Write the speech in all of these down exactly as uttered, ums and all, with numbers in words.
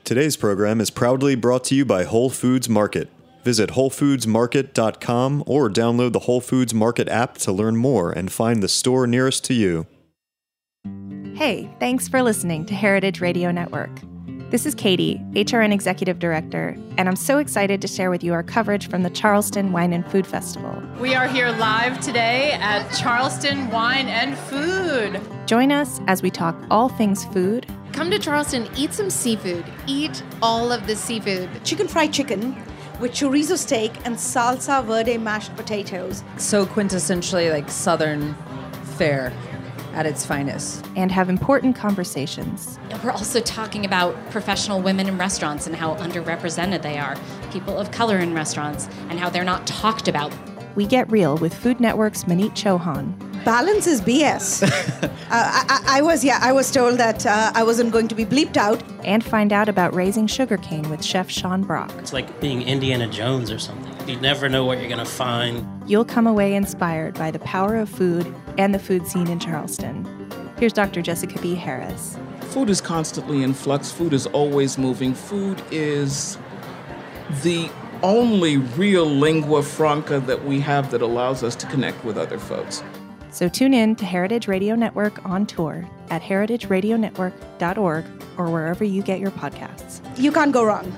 Today's program is proudly brought to you by Whole Foods Market. Visit whole foods market dot com or download the Whole Foods Market app to learn more and find the store nearest to you. Hey, thanks for listening to Heritage Radio Network. This is Katie, H R N Executive Director, and I'm so excited to share with you our coverage from the Charleston Wine and Food Festival. We are here live today at Charleston Wine and Food. Join us as we talk all things food. Come to Charleston, eat some seafood. Eat all of the seafood. Chicken fried chicken with chorizo steak and salsa verde mashed potatoes. So quintessentially like Southern fare at its finest. And have important conversations. We're also talking about professional women in restaurants and how underrepresented they are, people of color in restaurants, and how they're not talked about. We get real with Food Network's Maneet Chauhan. Balance is B S. uh, I, I was, yeah, I was told that uh, I wasn't going to be bleeped out. And find out about raising sugarcane with Chef Sean Brock. It's like being Indiana Jones or something. You never know what you're going to find. You'll come away inspired by the power of food and the food scene in Charleston. Here's Doctor Jessica B. Harris. Food is constantly in flux. Food is always moving. Food is the only real lingua franca that we have that allows us to connect with other folks. So tune in to Heritage Radio Network on tour at heritage radio network dot org or wherever you get your podcasts. You can't go wrong.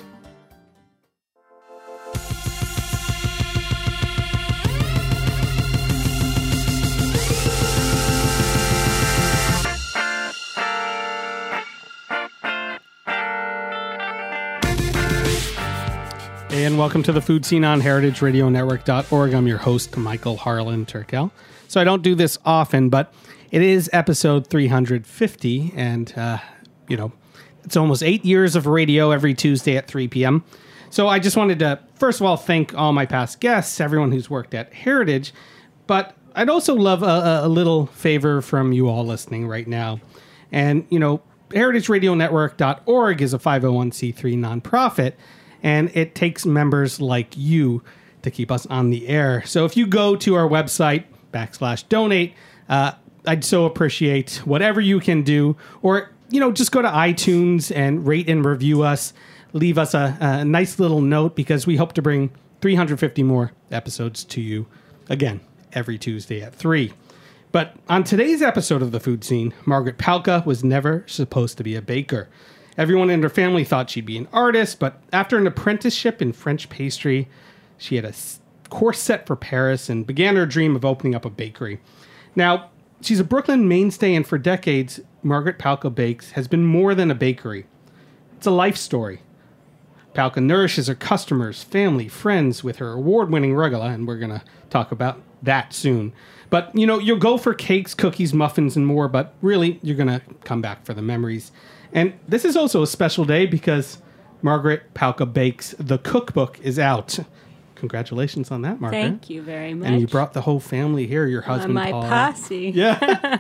And welcome to the Food Scene on heritage radio network dot org. I'm your host, Michael Harlan Turkel. So I don't do this often, but it is episode three hundred fifty, and, uh, you know, it's almost eight years of radio every Tuesday at three p.m. So I just wanted to, first of all, thank all my past guests, everyone who's worked at Heritage, but I'd also love a, a little favor from you all listening right now. And, you know, heritage radio network dot org is a five oh one c three nonprofit, and it takes members like you to keep us on the air. So if you go to our website, backslash donate, uh, I'd so appreciate whatever you can do. Or, you know, just go to iTunes and rate and review us. Leave us a, a nice little note, because we hope to bring three hundred fifty more episodes to you, again, every Tuesday at three. But on today's episode of The Food Scene, Margaret Palka was never supposed to be a baker. Everyone in her family thought she'd be an artist, but after an apprenticeship in French pastry, she had a course set for Paris and began her dream of opening up a bakery. Now, she's a Brooklyn mainstay, and for decades, Margaret Palka Bakes has been more than a bakery. It's a life story. Palka nourishes her customers, family, friends with her award-winning rugelach, and we're going to talk about that soon. But, you know, you'll go for cakes, cookies, muffins, and more, but really, you're going to come back for the memories. And this is also a special day because Margaret Palka Bakes, the cookbook, is out. Congratulations on that, Margaret. Thank you very much. And you brought the whole family here, your husband, uh, my Paul. posse. Yeah.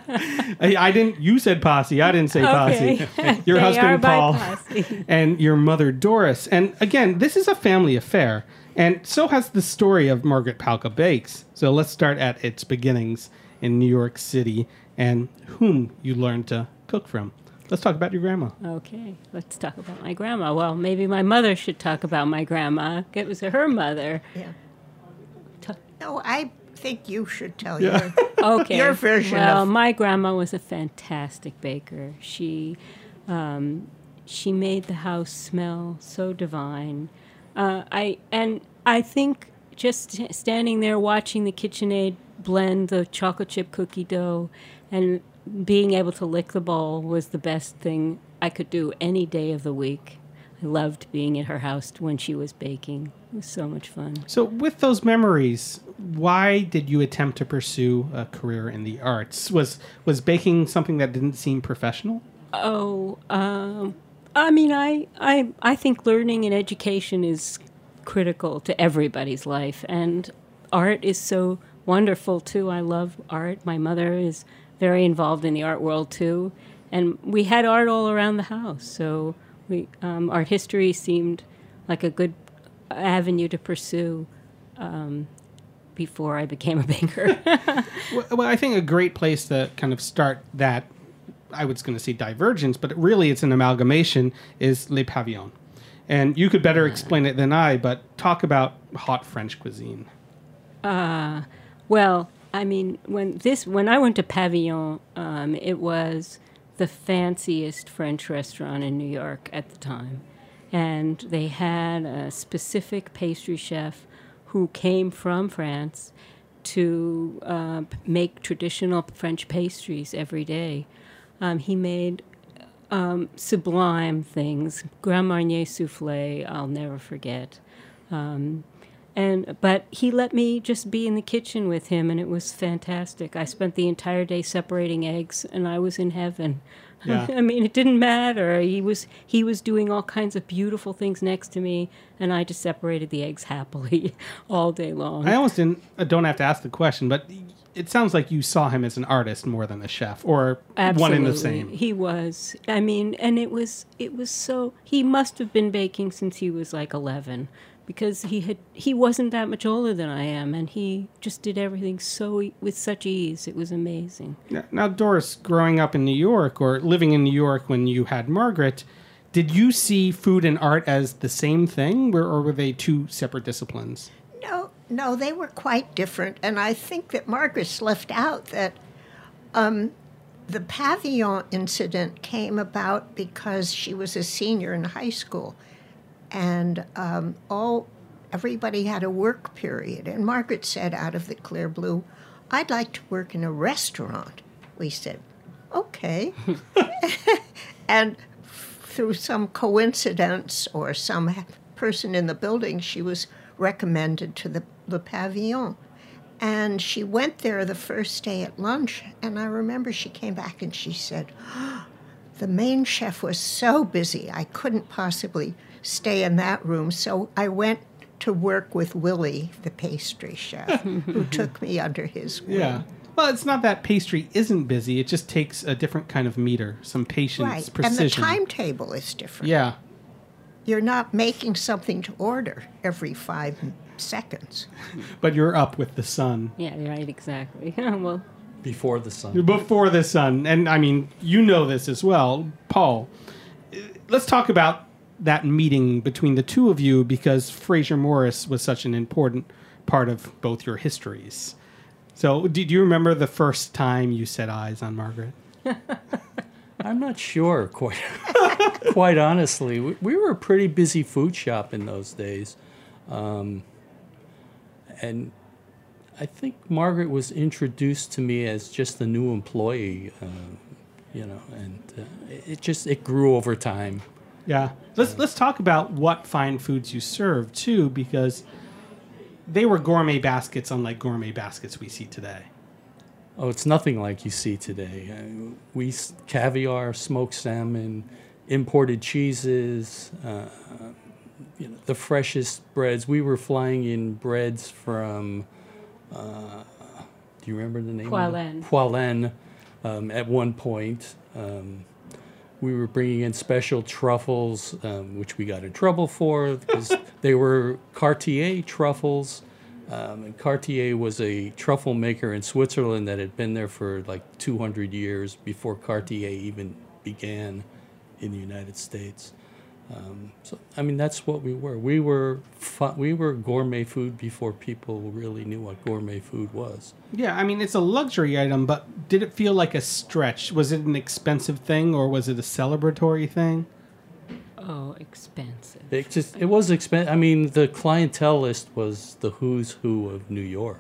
I, I didn't, you said posse. I didn't say okay. posse. Your they husband, are Paul. my posse. And your mother, Doris. And again, this is a family affair. And so has the story of Margaret Palka Bakes. So let's start at its beginnings in New York City and whom you learned to cook from. Let's talk about your grandma. Okay, let's talk about my grandma. Well, maybe my mother should talk about my grandma. It was her mother. Yeah. Ta- no, I think you should tell Yeah. your, okay. your version well, of... my grandma was a fantastic baker. She, um, she made the house smell so divine. Uh, I and I think just standing there watching the KitchenAid blend the chocolate chip cookie dough and being able to lick the bowl was the best thing I could do any day of the week. I loved being at her house when she was baking. It was so much fun. So with those memories, why did you attempt to pursue a career in the arts? Was was baking something that didn't seem professional? Oh, um, I mean, I, I, I think learning and education is critical to everybody's life, and art is so wonderful, too. I love art. My mother is very involved in the art world too, and we had art all around the house. So we um, art history seemed like a good avenue to pursue um, before I became a baker. well, well, I think a great place to kind of start that I was going to say divergence, but really it's an amalgamation, is Le Pavillon. And you could better explain it than I, but talk about hot French cuisine. Uh, well, I mean, when this when I went to Pavillon, um, it was the fanciest French restaurant in New York at the time. And they had a specific pastry chef who came from France to uh, make traditional French pastries every day. Um, he made um, sublime things. Grand Marnier soufflé, I'll never forget. Um, and but he let me just be in the kitchen with him, and it was fantastic. I spent the entire day separating eggs, and I was in heaven. Yeah. I mean, it didn't matter. He was he was doing all kinds of beautiful things next to me, and I just separated the eggs happily all day long. I almost didn't, I don't have to ask the question, but it sounds like you saw him as an artist more than a chef, or Absolutely. one in the same. He was. I mean, and it was it was so. He must have been baking since he was like eleven, because he had he wasn't that much older than I am, and he just did everything so e- with such ease. It was amazing. Now, now, Doris, growing up in New York or living in New York when you had Margaret, did you see food and art as the same thing, or, or were they two separate disciplines? No, no, they were quite different. And I think that Margaret's left out that um, the Pavillon incident came about because she was a senior in high school. And um, all everybody had a work period. And Margaret said out of the clear blue, I'd like to work in a restaurant. We said, okay. And through some coincidence or some person in the building, she was recommended to the, the Pavillon. And she went there the first day at lunch, and I remember she came back and she said, oh, the main chef was so busy, I couldn't possibly stay in that room. So I went to work with Willie, the pastry chef, who took me under his wing. Yeah. Well, it's not that pastry isn't busy. It just takes a different kind of meter, some patience, right. precision. And the timetable is different. Yeah. You're not making something to order every five seconds. But you're up with the sun. Yeah, right, exactly. Well, before the sun. Before the sun. And, I mean, you know this as well. Paul, let's talk about that meeting between the two of you, because Fraser Morris was such an important part of both your histories. So, do you remember the first time you set eyes on Margaret? I'm not sure, quite, quite honestly. We, we were a pretty busy food shop in those days. Um, and I think Margaret was introduced to me as just a new employee, uh, you know, and uh, it just, it grew over time. Yeah. Let's let's talk about what fine foods you serve, too, because they were gourmet baskets unlike gourmet baskets we see today. Oh, it's nothing like you see today. Uh, we caviar, smoked salmon, imported cheeses, uh, you know, the freshest breads. We were flying in breads from, uh, do you remember the name? Poilâne. Poilâne, um, at one point. Um, we were bringing in special truffles, um, which we got in trouble for because they were Cartier truffles. Um, and Cartier was a truffle maker in Switzerland that had been there for like two hundred years before Cartier even began in the United States. Um, so, I mean, that's what we were. We were fu- we were gourmet food before people really knew what gourmet food was. Yeah, I mean, it's a luxury item, but did it feel like a stretch? Was it an expensive thing, or was it a celebratory thing? Oh, expensive. It just it was expensive. I mean, the clientele list was the who's who of New York.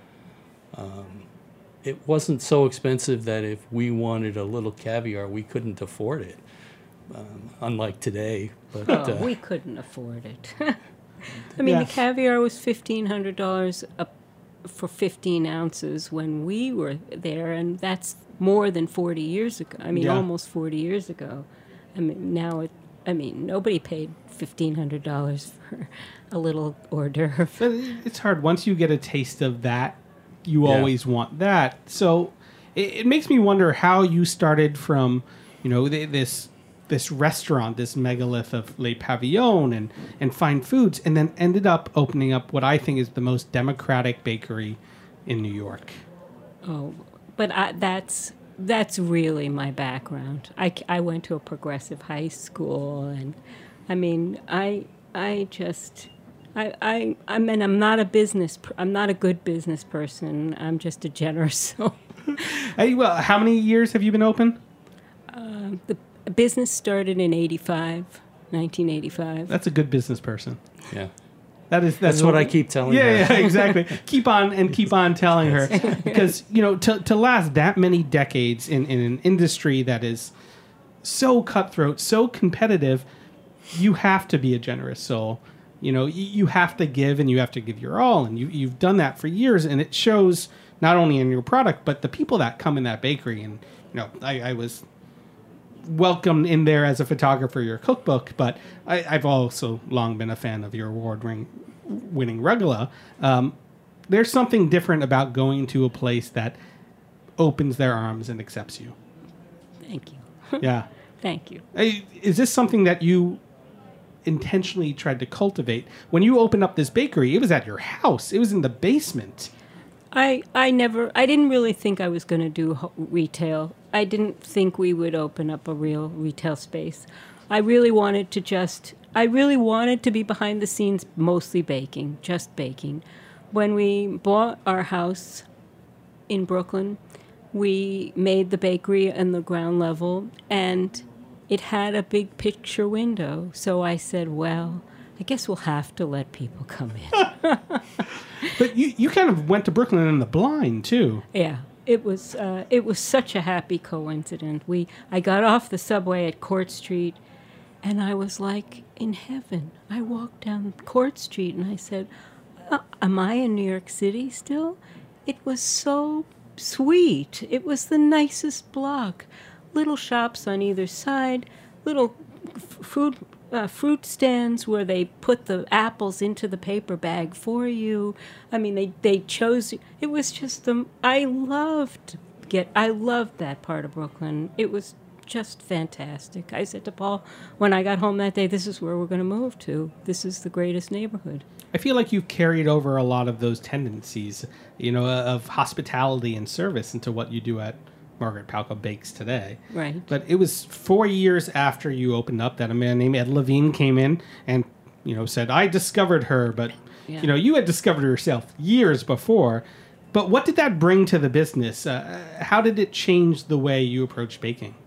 Um, it wasn't so expensive that if we wanted a little caviar, we couldn't afford it. Um, unlike today, but oh, uh, we couldn't afford it. I mean, Yeah. the caviar was fifteen hundred dollars for fifteen ounces when we were there, and that's more than forty years ago. I mean, Yeah. almost forty years ago. I mean, now it. I mean, nobody paid fifteen hundred dollars for a little hors d'oeuvre. But it's hard. Once you get a taste of that, you Yeah. always want that. So it, it makes me wonder how you started from, you know, th- this this restaurant, this megalith of Le Pavillon and, and fine foods, and then ended up opening up what I think is the most democratic bakery in New York. Oh, but I, that's that's really my background. I, I went to a progressive high school, and I mean, I I just I I I mean, I'm not a business. Per, I'm not a good business person. I'm just a generous soul. Hey, well, how many years have you been open? Uh, the business started in eighty-five, nineteen eighty-five. That's a good business person. Yeah. That is, that's, that's what I keep telling yeah, her. Yeah, exactly. Keep on and keep on telling her. Because, you know, to, to last that many decades in, in an industry that is so cutthroat, so competitive, you have to be a generous soul. You know, you, you have to give, and you have to give your all. And you, you've done that for years, and it shows not only in your product, but the people that come in that bakery. And, you know, I, I was welcomed in there as a photographer, your cookbook, but I, I've also long been a fan of your award-winning rugelach. Um, there's something different about going to a place that opens their arms and accepts you. Thank you. Yeah. Thank you. Is this something that you intentionally tried to cultivate? When you opened up this bakery, it was at your house. It was in the basement. I, I never, I didn't really think I was going to do ho- retail. I didn't think we would open up a real retail space. I really wanted to just, I really wanted to be behind the scenes, mostly baking, just baking. When we bought our house in Brooklyn, we made the bakery on the ground level, and it had a big picture window. So I said, well, I guess we'll have to let people come in. But you, you kind of went to Brooklyn in the blind, too. Yeah, it was uh, it was such a happy coincidence. We I got off the subway at Court Street, and I was like in heaven. I walked down Court Street, and I said, uh, am I in New York City still? It was so sweet. It was the nicest block. Little shops on either side, little f- food... Uh, fruit stands where they put the apples into the paper bag for you. I mean, they, they chose. It was just the. I loved get. I loved that part of Brooklyn. It was just fantastic. I said to Paul when I got home that day, "This is where we're going to move to. This is the greatest neighborhood." I feel like you've carried over a lot of those tendencies, you know, of hospitality and service into what you do at Margaret Palka Bakes today. Right. But it was four years after you opened up that a man named Ed Levine came in and, you know, said, I discovered her, but, yeah. you know, you had discovered herself years before. But what did that bring to the business? Uh, how did it change the way you approach baking?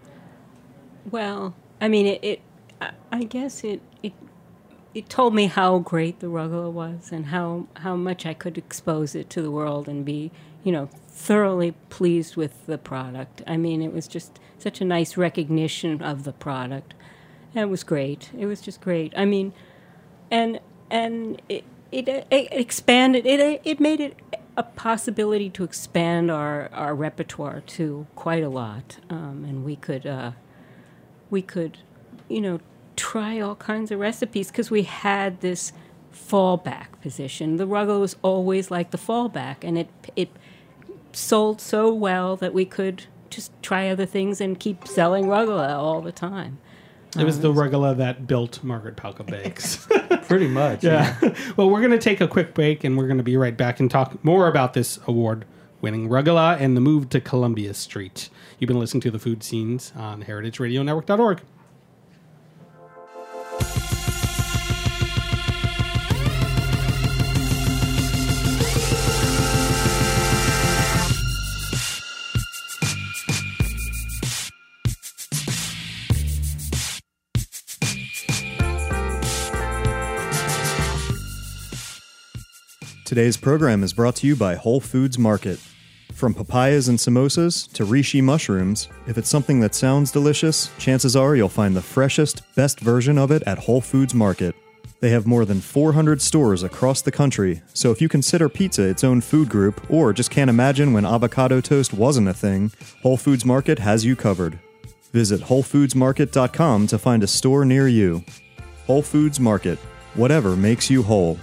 Well, I mean, it, it I, I guess it, it it told me how great the rugelach was and how, how much I could expose it to the world and be, you know, thoroughly pleased with the product. I mean, it was just such a nice recognition of the product. And it was great. It was just great. I mean, and and it it, it expanded. It it made it a possibility to expand our, our repertoire to quite a lot. Um, and we could uh, we could, you know, try all kinds of recipes because we had this fallback position. The rugelach was always like the fallback, and it it. sold so well that we could just try other things and keep selling rugelach all the time. It was the rugelach that built Margaret Palka Bakes. Pretty much. Yeah. yeah. Well, we're going to take a quick break, and we're going to be right back and talk more about this award-winning rugelach and the move to Columbia Street. You've been listening to The Food Scenes on heritage radio network dot org. Today's program is brought to you by Whole Foods Market. From papayas and samosas to reishi mushrooms, if it's something that sounds delicious, chances are you'll find the freshest, best version of it at Whole Foods Market. They have more than four hundred stores across the country, so if you consider pizza its own food group or just can't imagine when avocado toast wasn't a thing, Whole Foods Market has you covered. Visit whole foods market dot com to find a store near you. Whole Foods Market. Whatever makes you whole.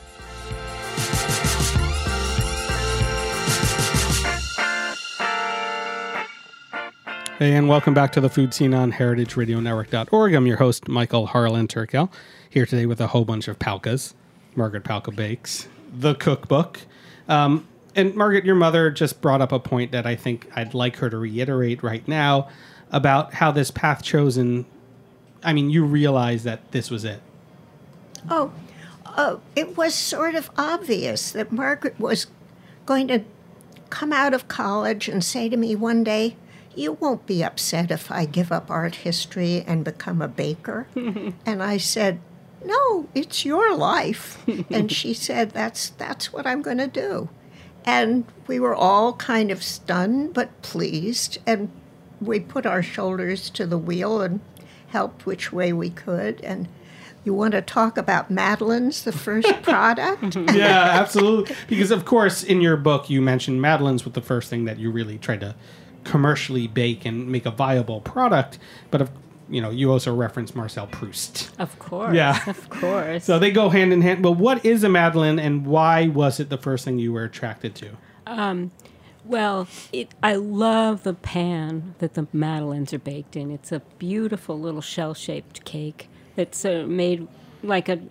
Hey, and welcome back to the Food Scene on heritage radio network dot org. I'm your host, Michael Harlan Turkel, here today with a whole bunch of Palkas, Margaret Palka Bakes, the cookbook. Um, And Margaret, your mother just brought up a point that I think I'd like her to reiterate right now about how this path chosen, I mean, you realize that this was it. Oh, uh, it was sort of obvious that Margaret was going to come out of college and say to me one day, "You won't be upset if I give up art history and become a baker." And I said, "No, it's your life." And she said, that's that's what I'm going to do. And we were all kind of stunned but pleased, and we put our shoulders to the wheel and helped which way we could. And you want to talk about Madeleines, the first product? Yeah, absolutely. Because, of course, in your book, you mentioned Madeleines was the first thing that you really tried to commercially bake and make a viable product. But, of you know, you also reference Marcel Proust. Of course. Yeah. Of course. So they go hand in hand. But what is a Madeleine, and why was it the first thing you were attracted to? Um, well, it, I love the pan that the Madeleines are baked in. It's a beautiful little shell-shaped cake that's uh, made like a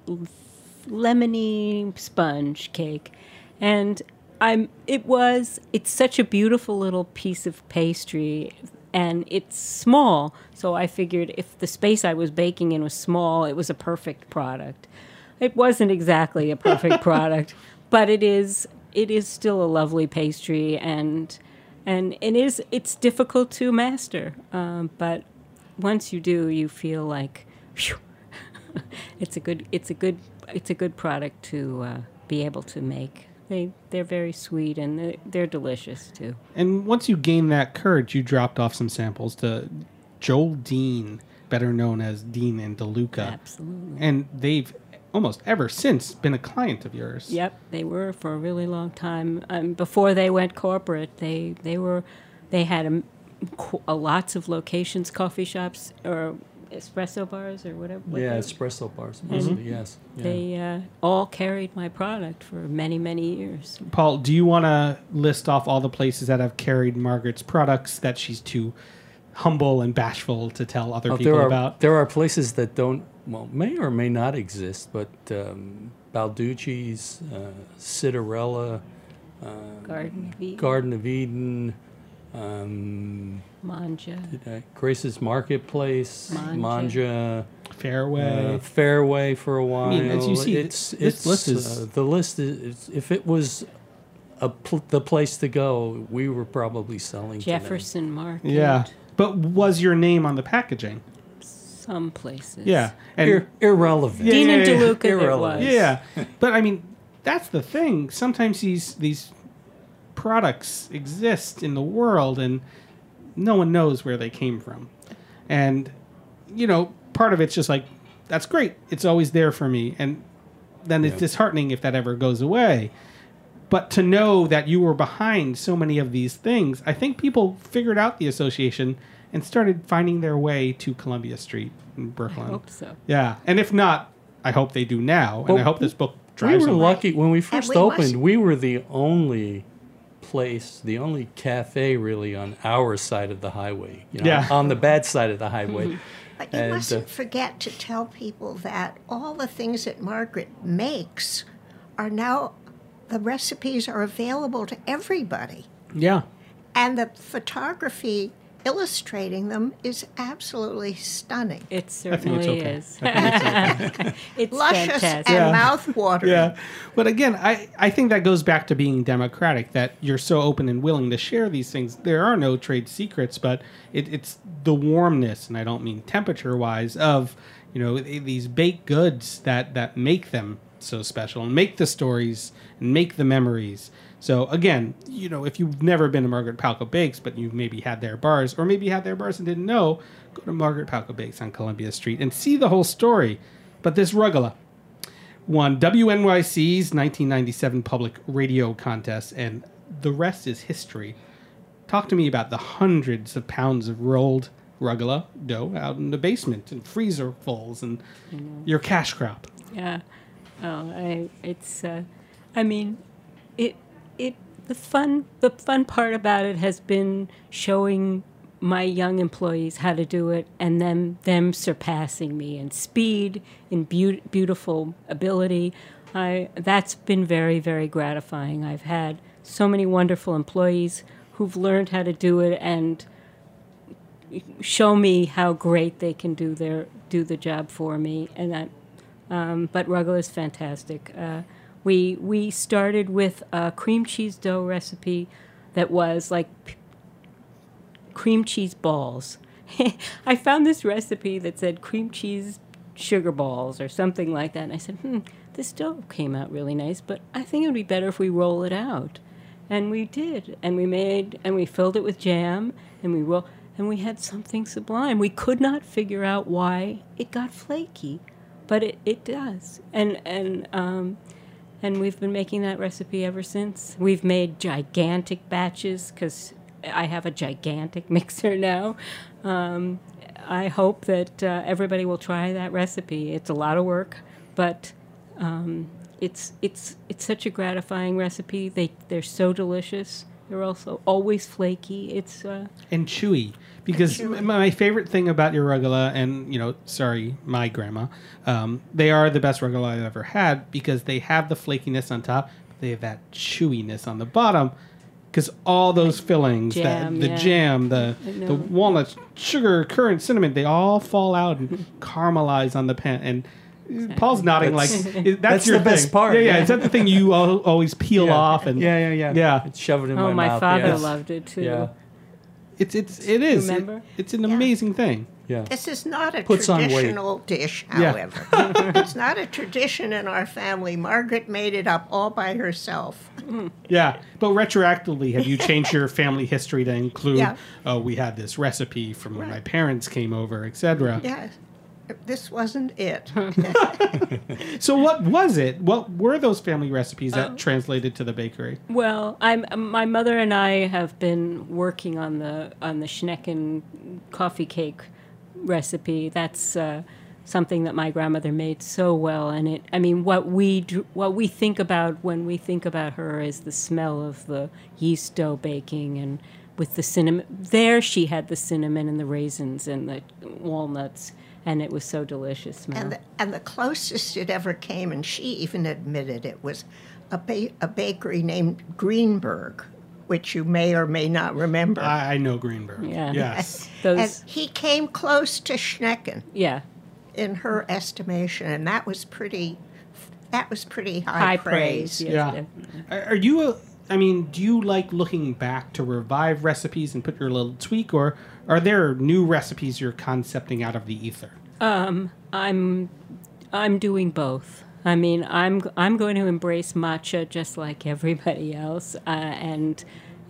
lemony sponge cake. And I'm. It was. It's such a beautiful little piece of pastry. And it's small, so I figured if the space I was baking in was small, it was a perfect product. It wasn't exactly a perfect product, but it is it is still a lovely pastry, and and it is it's difficult to master. Um, but once you do, you feel like whew, it's a good it's a good it's a good product to uh, be able to make. They, they're very sweet, and they're, they're delicious, too. And once you gained that courage, you dropped off some samples to Joel Dean, better known as Dean and DeLuca. Absolutely. And they've almost ever since been a client of yours. Yep, they were for a really long time. Um, before they went corporate, they they were they had a, a lots of locations, coffee shops, or espresso bars, or whatever. what Yeah, they- espresso bars, Mhm. mostly, yes. Yeah. They uh, all carried my product for many, many years. Paul, do you want to list off all the places that have carried Margaret's products that she's too humble and bashful to tell other Oh, people there are, about? There are places that don't, well, may or may not exist, but um, Balducci's, uh, Citarella, uh, Garden of Eden. Garden of Eden, um, Manja. did I- Grace's Marketplace, Manja. Manja, Fairway. uh, Fairway for a while. I mean, as you see, it's, this it's, list is- uh, the list is, is- if it was a pl- the place to go, we were probably selling to them. Jefferson Market. Yeah. But was your name on the packaging? Some places. Yeah. And Ir- irrelevant. Dean and DeLuca, there Irrelevant. was. Yeah. But I mean, that's the thing. Sometimes these these products exist in the world and no one knows where they came from. And you know, part of it's just like, that's great. It's always there for me. And then it's Yeah. disheartening if that ever goes away. But to know that you were behind so many of these things, I think people figured out the association and started finding their way to Columbia Street in Brooklyn. I hope so. Yeah. And if not, I hope they do now. And Well, I hope this book We drives were them. lucky when we first we opened. must- We were the only place, the only cafe really on our side of the highway. You know, Yeah. on the bad side of the highway. But you And, uh, mustn't forget to tell people that all the things that Margaret makes are now, the recipes are available to everybody. Yeah. And the photography illustrating them is absolutely stunning. It I think certainly it's is. okay. It's Luscious fantastic. and Yeah. mouth-watering. Yeah. But again, I, I think that goes back to being democratic, that you're so open and willing to share these things. There are no trade secrets, but it, it's the warmness, and I don't mean temperature-wise, of, you know, these baked goods that, that make them so special and make the stories and make the memories. So again, you know, if you've never been to Margaret Palco Bakes, but you've maybe had their bars, or maybe you had their bars and didn't know, go to Margaret Palco Bakes on Columbia Street and see the whole story. But this rugelach won W N Y C's nineteen ninety-seven public radio contest, and the rest is history. Talk to me about the hundreds of pounds of rolled rugelach dough out in the basement and freezer fulls and your cash crop. Yeah. Oh, I, it's, uh, I mean, it, it, the fun, the fun part about it has been showing my young employees how to do it, and them, them surpassing me in speed, in beau- beautiful ability. I, that's been very, very gratifying. I've had so many wonderful employees who've learned how to do it and show me how great they can do their do the job for me. And that, um, but Ruggla is fantastic. Uh, we we started with a cream cheese dough recipe that was like p- cream cheese balls. I found this recipe that said cream cheese sugar balls or something like that, and I said, hmm, this dough came out really nice, but I think it would be better if we roll it out. And we did, and we made, and we filled it with jam, and we roll, and we had something sublime. We could not figure out why it got flaky, but it, it does. And and um, and we've been making that recipe ever since. We've made gigantic batches because I have a gigantic mixer now. Um, I hope that uh, everybody will try that recipe. It's a lot of work, but um, it's it's it's such a gratifying recipe. They they're so delicious. They're also always flaky. It's uh, and chewy. Because and chewy. my favorite thing about your rugelach, and you know, sorry, my grandma, um, they are the best rugelach I've ever had because they have the flakiness on top, but they have that chewiness on the bottom. Because all those fillings, Jam, that, the yeah. jam, the I know. the walnuts, sugar, currant, cinnamon, they all fall out and caramelize on the pan. And Paul's nodding That's- like, that's, that's your the best thing. part, Yeah, yeah. yeah. Is that the thing you al- always peel Yeah. off? And Yeah, yeah, yeah. Yeah. It's shove it in Oh, my, my mouth. father yes. loved it, too. Yeah. It's it's it is. Remember? It- it's an amazing thing. Yeah. This is not a Puts on weight. traditional dish, Yeah. however. It's not a tradition in our family. Margaret made it up all by herself. Yeah, but retroactively, have you changed your family history to include? Yeah. Oh, we had this recipe from when my parents came over, et cetera. Yes, this wasn't it. So, what was it? What were those family recipes that Oh. translated to the bakery? Well, I'm my mother and I have been working on the on the Schnecken coffee cake recipe. That's uh, something that my grandmother made so well, and it. I mean, what we dr- what we think about when we think about her is the smell of the yeast dough baking and with the cinnamon. There, she had the cinnamon and the raisins and the walnuts, and it was so delicious. Smell. And the, and the closest it ever came, and she even admitted it, was a, ba- a bakery named Greenberg, which you may or may not remember. I, I know Greenberg. Yeah. Yes. Those. And he came close to Schnecken yeah. in her estimation, and that was pretty. That was pretty high, High praise. praise, yes. Yeah. Are, are you? A, I mean, do you like looking back to revive recipes and put your little tweak, or are there new recipes you're concepting out of the ether? Um, I'm, I'm doing both. I mean, I'm I'm going to embrace matcha just like everybody else, uh, and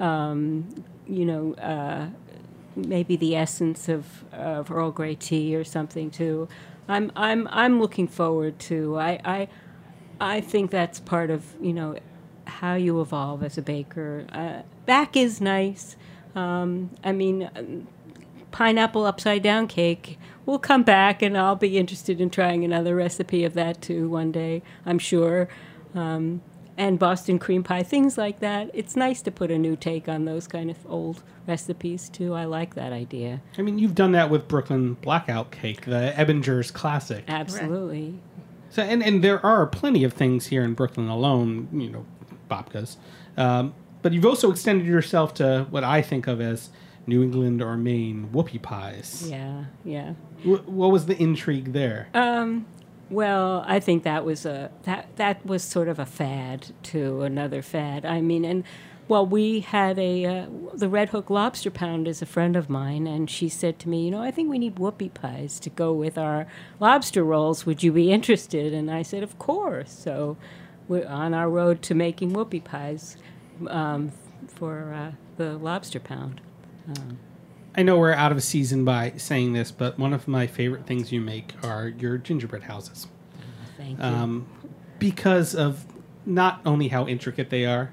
um, you know, uh, maybe the essence of, of Earl Grey tea or something too. I'm I'm I'm looking forward to. I I, I think that's part of you know how you evolve as a baker. Uh, back is nice. Um, I mean. Pineapple upside down cake. We'll come back, and I'll be interested in trying another recipe of that too one day, I'm sure. Um, and Boston cream pie, things like that. It's nice to put a new take on those kind of old recipes too. I like that idea. I mean, you've done that with Brooklyn Blackout Cake, the Ebbinger's classic. Absolutely. So, and, and there are plenty of things here in Brooklyn alone, you know, babkas. Um, but you've also extended yourself to what I think of as New England or Maine whoopie pies. Yeah, yeah. W- what was the intrigue there? Um, well, I think that was a that that was sort of a fad too, another fad. I mean, and well, we had a uh, the Red Hook Lobster Pound is a friend of mine, and she said to me, you know, I think we need whoopie pies to go with our lobster rolls. Would you be interested? And I said, of course. So we're on our road to making whoopie pies um, for uh, the Lobster Pound. Um, I know we're out of season by saying this, but one of my favorite things you make are your gingerbread houses. Thank you. Um, because of not only how intricate they are,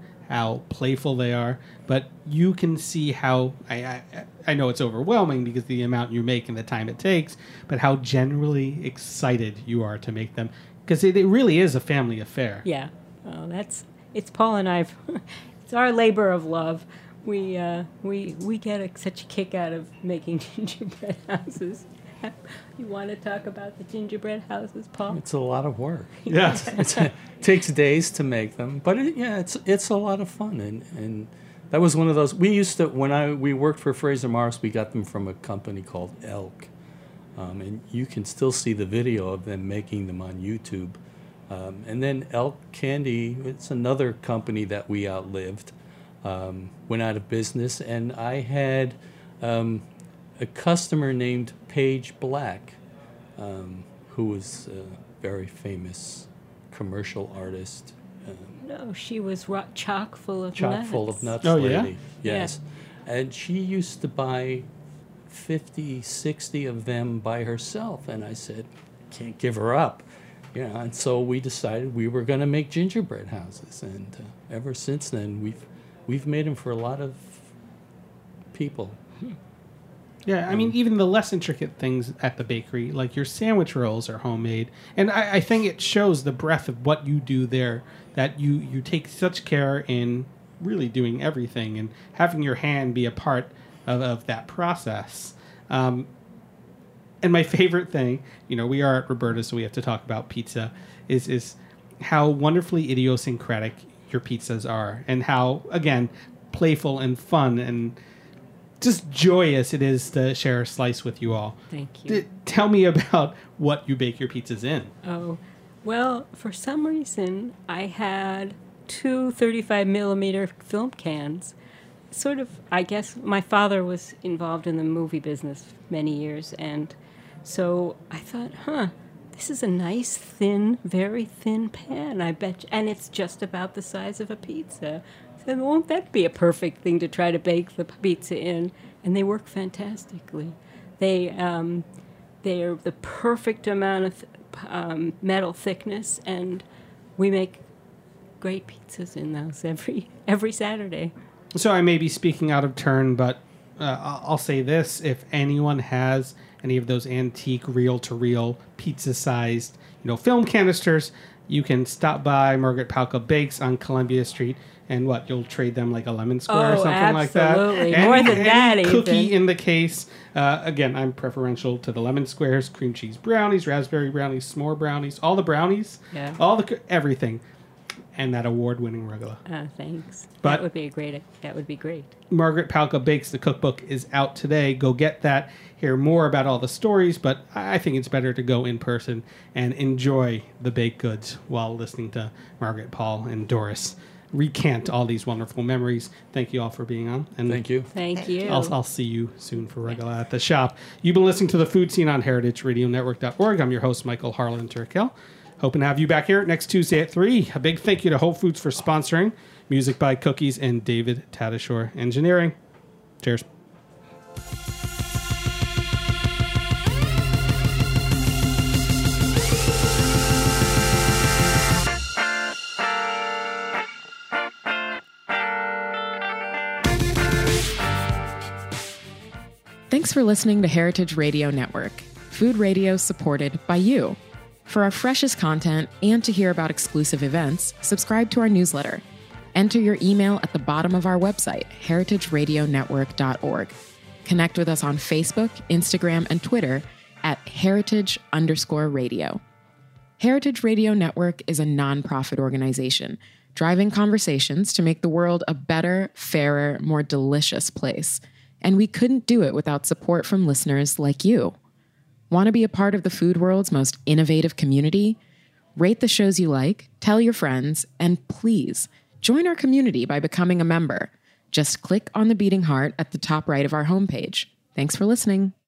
how playful they are, but you can see how, I, I, I know it's overwhelming because of the amount you make and the time it takes, but how generally excited you are to make them. Because it, it really is a family affair. Yeah, well, that's it's Paul and I've. It's our labor of love. We uh, we we get a, such a kick out of making gingerbread houses. You want to talk about the gingerbread houses, Paul? It's a lot of work. Yeah. It's, it takes days to make them, but it, yeah, it's it's a lot of fun, and, and that was one of those. We used to when I we worked for Fraser Morris. We got them from a company called Elk, um, and you can still see the video of them making them on YouTube. Um, and then Elk Candy, it's another company that we outlived, um, went out of business, and I had um, a customer named Paige Black, um, who was a very famous commercial artist. Um, No, she was ro- chock full of chock nuts. full of nuts Oh, lady. yeah? Yes. And she used to buy fifty, sixty of them by herself. And I said, can't give her up. You know, and so we decided we were going to make gingerbread houses. And uh, ever since then, we've we've made them for a lot of people. Yeah, I mean, even the less intricate things at the bakery, like your sandwich rolls are homemade. And I, I think it shows the breadth of what you do there, that you, you take such care in really doing everything and having your hand be a part of, of that process. Um, and my favorite thing, you know, we are at Roberta's, so we have to talk about pizza, is is how wonderfully idiosyncratic your pizzas are, and how, again, playful and fun and just joyous it is to share a slice with you all. Thank you. D- tell me about what you bake your pizzas in. Oh, well, for some reason, I had two thirty-five millimeter film cans. Sort of, I guess, my father was involved in the movie business many years, and so I thought, huh, this is a nice, thin, very thin pan, I bet, you. And it's just about the size of a pizza. I said, won't that be a perfect thing to try to bake the pizza in? And they work fantastically. They, um, they're the perfect amount of um, metal thickness, and we make great pizzas in those every every Saturday. So I may be speaking out of turn, but uh, I'll I'll say this. If anyone has any of those antique reel-to-reel pizza-sized, you know, film canisters, you can stop by Margaret Palka Bakes on Columbia Street, and what, you'll trade them like a lemon square Oh, or something like that? absolutely. Any- More than any that, cookie even. in the case. Uh, again, I'm preferential to the lemon squares, cream cheese brownies, raspberry brownies, s'more brownies, all the brownies, Yeah. all the co- everything, and that award-winning rugelach. Ah, thanks. But- that would be a great. That would be great. Margaret Palka Bakes, the cookbook, is out today. Go get that. Hear more about all the stories, but I think it's better to go in person and enjoy the baked goods while listening to Margaret, Paul, and Doris recant all these wonderful memories. Thank you all for being on. And Thank you. Thank you. I'll, I'll see you soon for regular at the shop. You've been listening to the Food Scene on heritage radio network dot org. I'm your host, Michael Harlan Turkel. Hoping to have you back here next Tuesday at three. A big thank you to Whole Foods for sponsoring. Music by Cookies and David Tadashore Engineering. Cheers. Thanks for listening to Heritage Radio Network, food radio supported by you. For our freshest content and to hear about exclusive events, subscribe to our newsletter. Enter your email at the bottom of our website, heritage radio network dot org. Connect with us on Facebook, Instagram, and Twitter at heritage underscore radio. Heritage Radio Network is a nonprofit organization driving conversations to make the world a better, fairer, more delicious place. And we couldn't do it without support from listeners like you. Want to be a part of the food world's most innovative community? Rate the shows you like, tell your friends, and please join our community by becoming a member. Just click on the beating heart at the top right of our homepage. Thanks for listening.